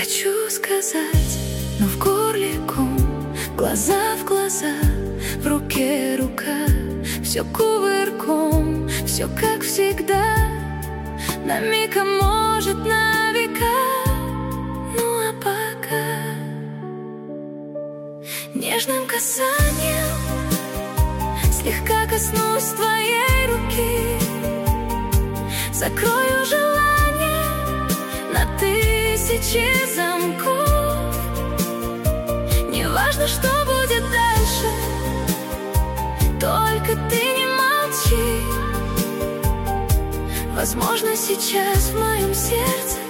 хочу сказать, но в горле ком, глаза в глаза, в руке рука. Все кувырком, все как всегда, на миг, а может на века. Ну а пока нежным касанием слегка коснусь твоей руки, закрою желание на 1000 замков. Неважно, что будет дальше, только ты не молчи. Возможно, сейчас в моем сердце